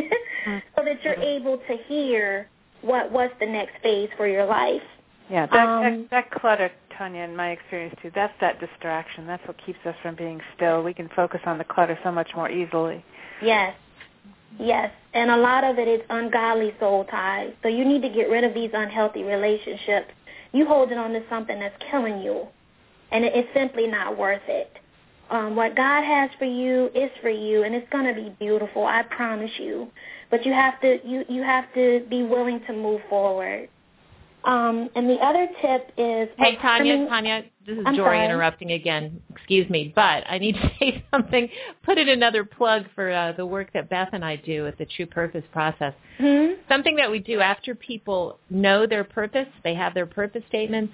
so that you're able to hear what what's the next phase for your life. Yeah, that, um, that, that clutter, Tanya, in my experience too, that's that distraction. That's what keeps us from being still. We can focus on the clutter so much more easily. Yes, yes, and a lot of it is ungodly soul ties. So you need to get rid of these unhealthy relationships. You holding on to something that's killing you, and it's simply not worth it. Um, what God has for you is for you, and it's going to be beautiful. I promise you. But you have to you, you have to be willing to move forward. Um, and the other tip is... Hey, Tanya, Tanya, this is I'm Jory sorry. interrupting again. Excuse me, but I need to say something. Put in another plug for uh, the work that Beth and I do at the True Purpose Process. Mm-hmm. Something that we do after people know their purpose, they have their purpose statements,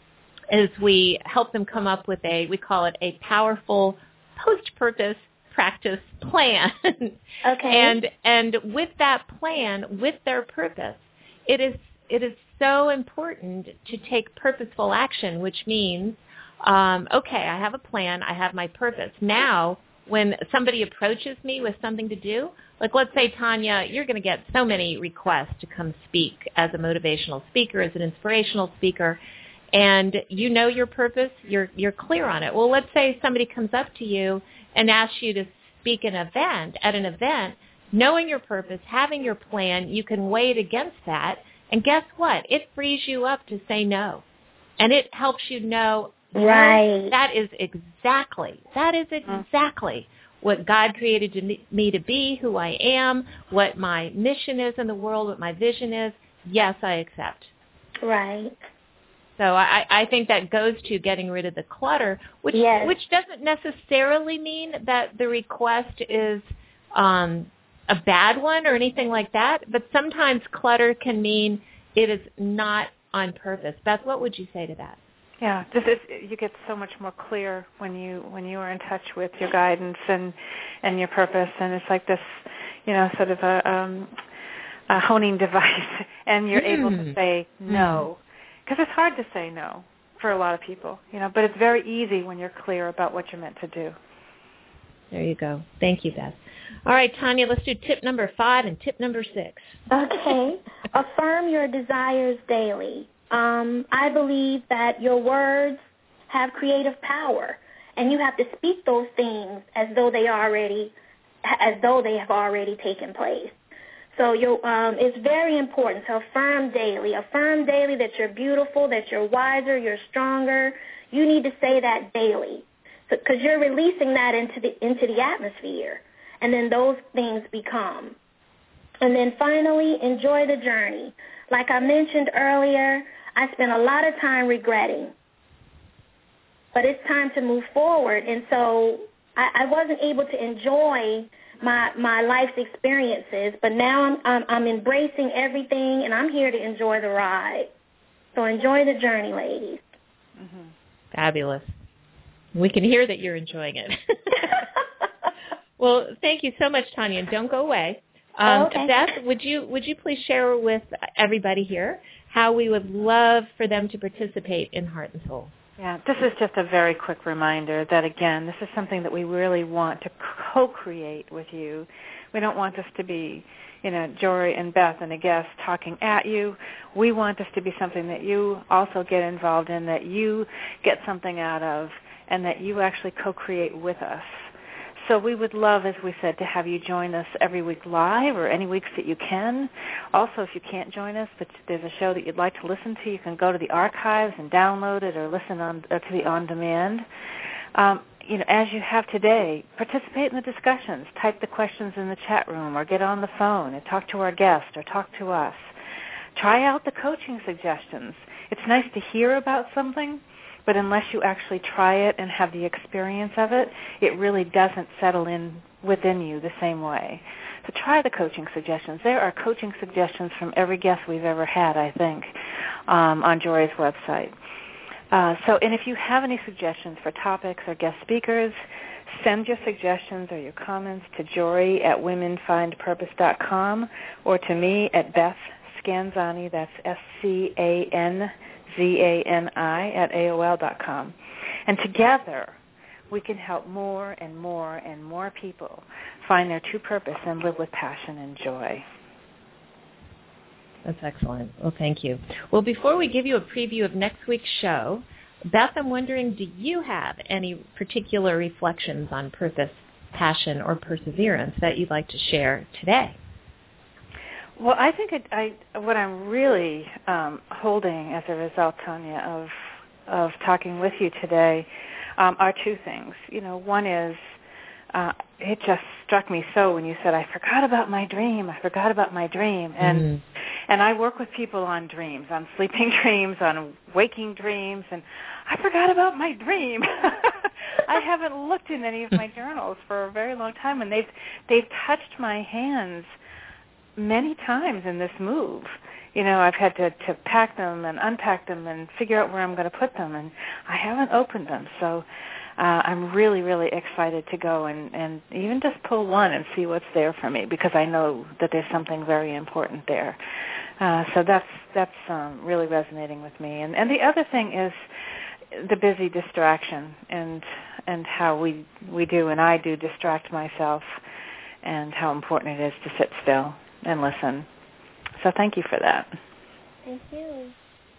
is we help them come up with a, we call it a powerful post-purpose practice plan. Okay. And and with that plan, with their purpose, it is it is so important to take purposeful action, which means, um, okay, I have a plan, I have my purpose. Now, when somebody approaches me with something to do, like let's say, Tanya, you're going to get so many requests to come speak as a motivational speaker, as an inspirational speaker, and you know your purpose, you're you're clear on it. Well, let's say somebody comes up to you and asks you to speak an event, at an event, knowing your purpose, having your plan, you can weigh it against that, and guess what? It frees you up to say no. And it helps you know, right. No, that is exactly, that is exactly what God created to me, me to be, who I am, what my mission is in the world, what my vision is. Yes, I accept. Right. So I, I think that goes to getting rid of the clutter, which yes. which doesn't necessarily mean that the request is um, a bad one or anything like that. But sometimes clutter can mean it is not on purpose. Beth, what would you say to that? Yeah, just it's, you get so much more clear when you when you are in touch with your guidance and and your purpose, and it's like this, you know, sort of a, um, a honing device, and you're mm. able to say no. Mm. Because it's hard to say no for a lot of people, you know, but it's very easy when you're clear about what you're meant to do. There you go. Thank you, Beth. All right, Tanya, let's do tip number five and tip number six. Okay. Affirm your desires daily. Um, I believe that your words have creative power, and you have to speak those things as though they already, as though they have already taken place. So you, um, it's very important to affirm daily. Affirm daily that you're beautiful, that you're wiser, you're stronger. You need to say that daily because so, you're releasing that into the into the atmosphere, and then those things become. And then finally, enjoy the journey. Like I mentioned earlier, I spent a lot of time regretting, but it's time to move forward. And so I, I wasn't able to enjoy my my life's experiences, but now I'm, I'm I'm embracing everything, and I'm here to enjoy the ride. So enjoy the journey, ladies. Mm-hmm. Fabulous. We can hear that you're enjoying it. Well, thank you so much, Tanya. Don't go away. Um, oh, okay. Beth, would you would you please share with everybody here how we would love for them to participate in Heart and Soul. Yeah, this is just a very quick reminder that, again, this is something that we really want to co-create with you. We don't want this to be, you know, Jory and Beth and a guest talking at you. We want this to be something that you also get involved in, that you get something out of, and that you actually co-create with us. So we would love, as we said, to have you join us every week live or any weeks that you can. Also, if you can't join us, but there's a show that you'd like to listen to, you can go to the archives and download it or listen on, or to the on-demand. Um, you know, as you have today, participate in the discussions. Type the questions in the chat room or get on the phone and talk to our guest or talk to us. Try out the coaching suggestions. It's nice to hear about something, but unless you actually try it and have the experience of it, it really doesn't settle in within you the same way. So try the coaching suggestions. There are coaching suggestions from every guest we've ever had, I think, um, on Jory's website. Uh, so, and if you have any suggestions for topics or guest speakers, send your suggestions or your comments to Jory at women find purpose dot com or to me at Beth Scanzani, that's S C A N Z A N I, at A O L dot com. And together, we can help more and more and more people find their true purpose and live with passion and joy. That's excellent. Well, thank you. Well, before we give you a preview of next week's show, Beth, I'm wondering, do you have any particular reflections on purpose, passion, or perseverance that you'd like to share today? Well, I think it, I, what I'm really um, holding as a result, Tanya, of of talking with you today um, are two things. You know, one is uh, it just struck me so when you said, I forgot about my dream, I forgot about my dream. And mm. and I work with people on dreams, on sleeping dreams, on waking dreams, and I forgot about my dream. I haven't looked in any of my journals for a very long time, and they've they've touched my hands many times in this move. You know, I've had to, to pack them and unpack them and figure out where I'm going to put them, and I haven't opened them. So uh, I'm really, really excited to go and, and even just pull one and see what's there for me, because I know that there's something very important there. Uh, so that's that's um, really resonating with me. And, and the other thing is the busy distraction and and how we, we do and I do distract myself, and how important it is to sit still and listen. So thank you for that. Thank you.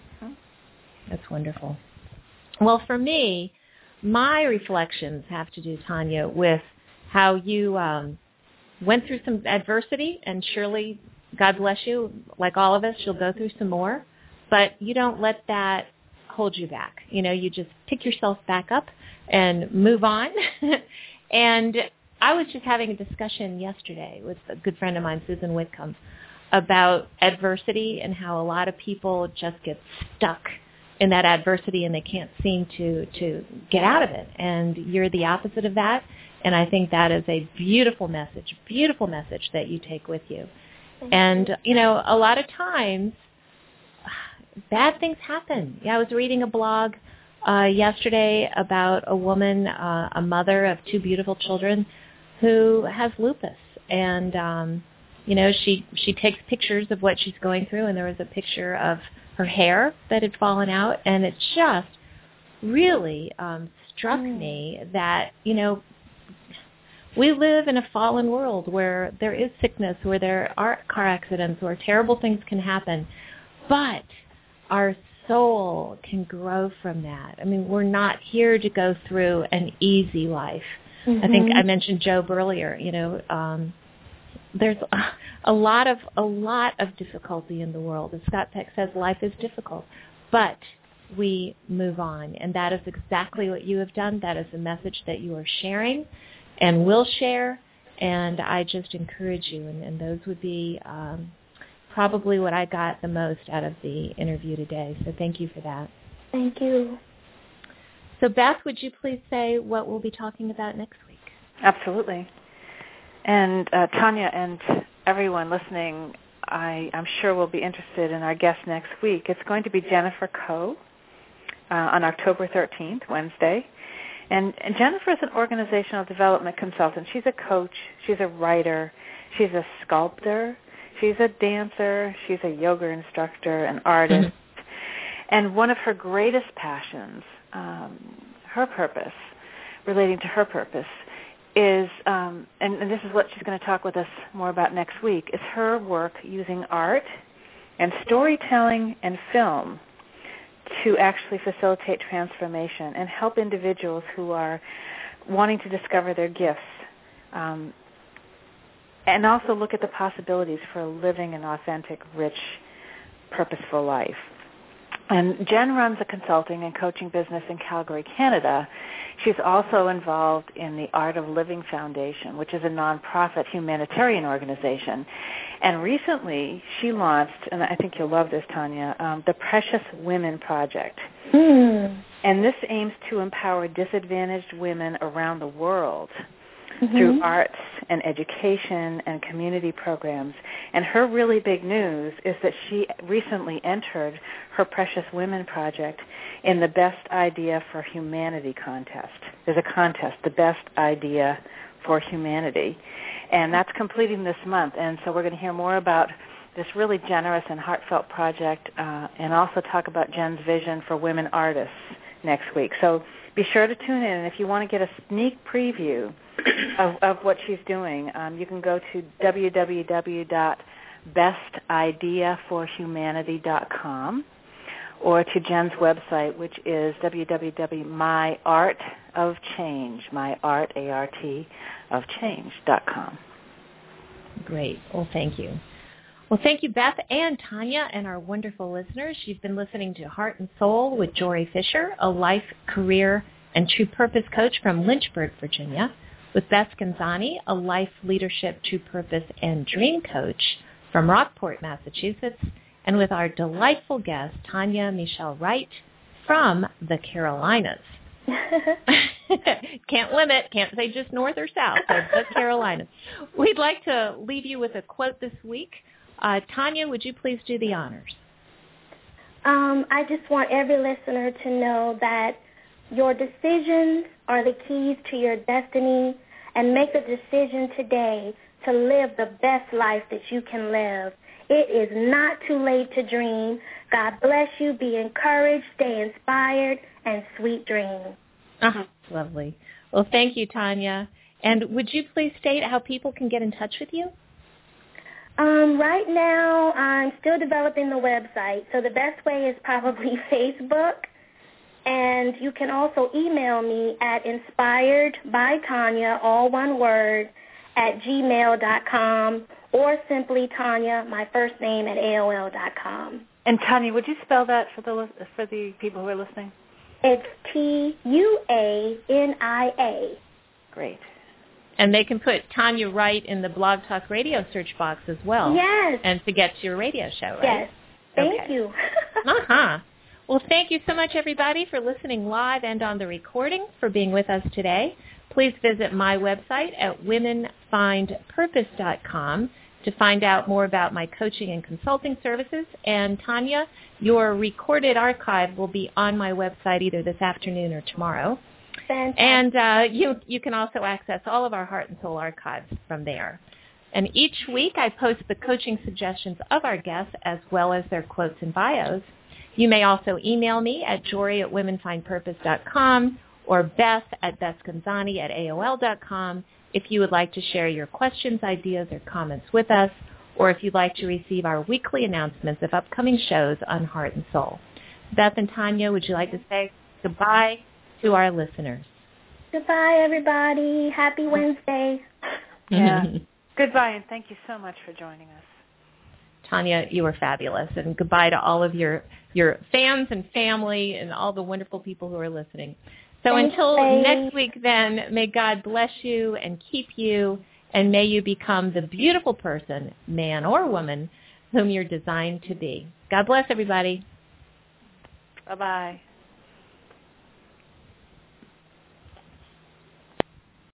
That's wonderful. Well, for me, my reflections have to do, Tanya, with how you um, went through some adversity, and surely, God bless you, like all of us, you'll go through some more, but you don't let that hold you back. You know, you just pick yourself back up and move on. And I was just having a discussion yesterday with a good friend of mine, Susan Whitcomb, about adversity and how a lot of people just get stuck in that adversity and they can't seem to, to get out of it. And you're the opposite of that. And I think that is a beautiful message, beautiful message that you take with you. Thank and, you. you know, a lot of times bad things happen. Yeah, I was reading a blog uh, yesterday about a woman, uh, a mother of two beautiful children, who has lupus. And, um, you know, she, she takes pictures of what she's going through, and there was a picture of her hair that had fallen out, and it just really um, struck mm. me that, you know, we live in a fallen world where there is sickness, where there are car accidents, where terrible things can happen, but our soul can grow from that. I mean, we're not here to go through an easy life. Mm-hmm. I think I mentioned Job earlier. You know, um, there's a, a lot of a lot of difficulty in the world. As Scott Peck says, life is difficult, but we move on, and that is exactly what you have done. That is the message that you are sharing, and will share. And I just encourage you, and, and those would be um, probably what I got the most out of the interview today. So thank you for that. Thank you. So Beth, would you please say what we'll be talking about next week? Absolutely. And uh, Tanya and everyone listening, I, I'm sure will be interested in our guest next week. It's going to be Jennifer Coe uh, on October thirteenth, Wednesday. And, and Jennifer is an organizational development consultant. She's a coach. She's a writer. She's a sculptor. She's a dancer. She's a yoga instructor, an artist. Mm-hmm. And one of her greatest passions, um, her purpose, relating to her purpose, is, um, and, and this is what she's going to talk with us more about next week, is her work using art and storytelling and film to actually facilitate transformation and help individuals who are wanting to discover their gifts, um, and also look at the possibilities for living an authentic, rich, purposeful life. And Jen runs a consulting and coaching business in Calgary, Canada. She's also involved in the Art of Living Foundation, which is a nonprofit humanitarian organization. And recently she launched, and I think you'll love this, Tanya, um, the Precious Women Project. Mm. And this aims to empower disadvantaged women around the world mm-hmm. through arts and education and community programs. And her really big news is that she recently entered her Precious Women Project in the Best Idea for Humanity contest. There's a contest, the Best Idea for Humanity. And that's completing this month. And so we're going to hear more about this really generous and heartfelt project uh, and also talk about Jen's vision for women artists next week. So be sure to tune in. And if you want to get a sneak preview of, of what she's doing, um, you can go to w w w dot best idea for humanity dot com or to Jen's website, which is w w w dot my art of change, my art, A R T, of change dot com. Great. Well, thank you. Well, thank you, Beth and Tanya, and our wonderful listeners. You've been listening to Heart and Soul with Jory Fisher, a life, career, and true purpose coach from Lynchburg, Virginia, with Beth Scanzani, a life, leadership, true purpose, and dream coach from Rockport, Massachusetts, and with our delightful guest, Tanya Michelle Wright from the Carolinas. Can't limit, can't say just north or south, so just Carolinas. We'd like to leave you with a quote this week. Uh, Tanya, would you please do the honors? Um, I just want every listener to know that your decisions are the keys to your destiny, and make a decision today to live the best life that you can live. It is not too late to dream. God bless you. Be encouraged. Stay inspired. And sweet dreams. Uh-huh. Lovely. Well, thank you, Tanya. And would you please state how people can get in touch with you? Um, right now, I'm still developing the website, so the best way is probably Facebook. And you can also email me at inspiredbytanya, all one word, at gmail dot com, or simply Tanya, my first name, at A O L dot com. And Tanya, would you spell that for the for the people who are listening? It's T U A N I A. Great. And they can put Tanya Wright in the Blog Talk Radio search box as well. Yes. And to get to your radio show, right? Yes. Thank okay. you. uh-huh. Well, thank you so much, everybody, for listening live and on the recording, for being with us today. Please visit my website at women find purpose dot com to find out more about my coaching and consulting services. And, Tanya, your recorded archive will be on my website either this afternoon or tomorrow. Fantastic. And uh, you, you can also access all of our Heart and Soul archives from there. And each week I post the coaching suggestions of our guests as well as their quotes and bios. You may also email me at jory at women find purpose dot com or Beth at Beth Scanzani at A O L dot com if you would like to share your questions, ideas, or comments with us, or if you'd like to receive our weekly announcements of upcoming shows on Heart and Soul. Beth and Tanya, would you like to say goodbye to our listeners? Goodbye, everybody. Happy Wednesday. Yeah. Goodbye, and thank you so much for joining us. Tanya, you were fabulous, and goodbye to all of your, your fans and family and all the wonderful people who are listening. So Thanks, until babe. next week, then, may God bless you and keep you, and may you become the beautiful person, man or woman, whom you're designed to be. God bless everybody. Bye-bye.